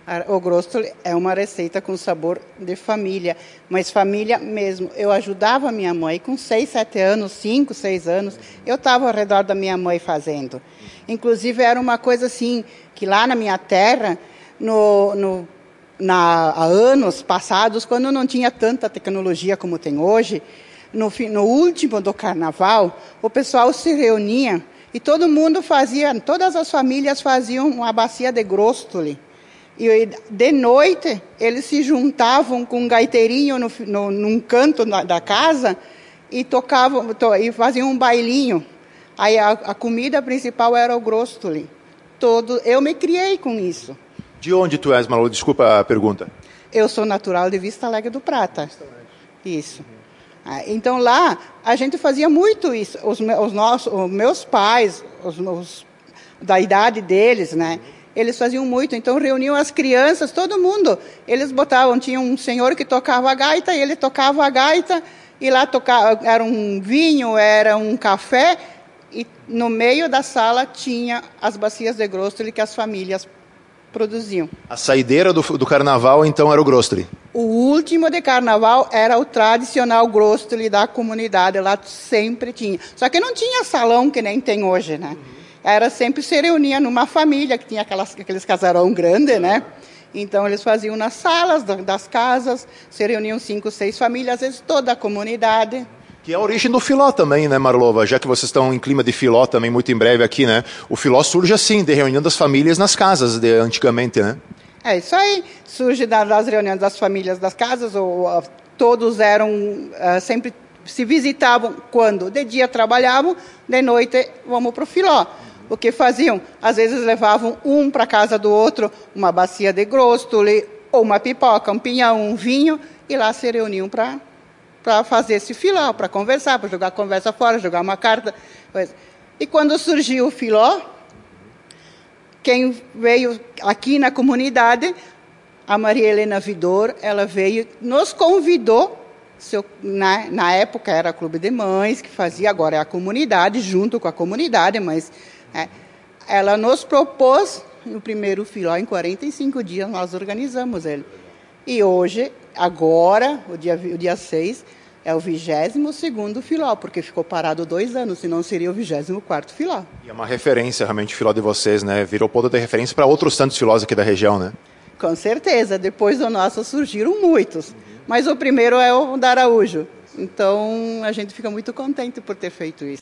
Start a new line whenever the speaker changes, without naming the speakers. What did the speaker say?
O grostoli é uma receita com sabor de família, mas família mesmo. Eu ajudava a minha mãe com 6, 7 anos, 5, 6 anos. Eu estava ao redor da minha mãe fazendo. Inclusive, era uma coisa assim, que lá na minha terra, há anos passados, quando não tinha tanta tecnologia como tem hoje, no último do carnaval, o pessoal se reunia e todo mundo fazia, todas as famílias faziam uma bacia de grostoli. E de noite, eles se juntavam com um gaiteirinho num canto da casa e tocavam, e faziam um bailinho. Aí a comida principal era o grostoli. Eu me criei com isso.
De onde tu és, Malu? Desculpa a pergunta.
Eu sou natural de Vista Alegre do Prata. Isso. Então lá, a gente fazia muito isso. Os meus pais, da idade deles, né? Eles faziam muito, então reuniam as crianças, todo mundo. Eles tinha um senhor que tocava a gaita, e ele tocava a gaita, e lá era um vinho, era um café, e no meio da sala tinha as bacias de grostoli que as famílias produziam.
A saideira do carnaval, então, era o grostoli?
O último de carnaval era o tradicional grostoli da comunidade, lá sempre tinha. Só que não tinha salão que nem tem hoje, né? Era sempre se reunia numa família, que tinha aqueles casarão grande, né? Então, eles faziam nas salas das casas, se reuniam 5, 6 famílias, às vezes toda a comunidade.
Que é a origem do filó também, né, Marlova? Já que vocês estão em clima de filó também, muito em breve aqui, né? O filó surge assim, de reunião das famílias nas casas, antigamente, né?
É isso aí, surge das reuniões das famílias das casas, todos eram, sempre se visitavam quando? De dia trabalhavam, de noite vamos para o filó. O que faziam? Às vezes levavam um para a casa do outro, uma bacia de grostoli, ou uma pipoca, um pinhão, um vinho, e lá se reuniam para fazer esse filó, para conversar, para jogar conversa fora, jogar uma carta. E quando surgiu o filó, quem veio aqui na comunidade, a Maria Helena Vidor, ela veio, nos convidou, na época era Clube de Mães, que fazia, agora é a comunidade, junto com a comunidade, mas ela nos propôs o primeiro filó, em 45 dias nós organizamos ele. E hoje, agora, o dia 6, é o 22º filó, porque ficou parado 2 anos, senão seria o 24º filó.
E é uma referência, realmente, o filó de vocês, né? Virou ponto de referência para outros tantos filós aqui da região, né?
Com certeza, depois do nosso surgiram muitos, mas o primeiro é o da Araújo. Então, a gente fica muito contente por ter feito isso.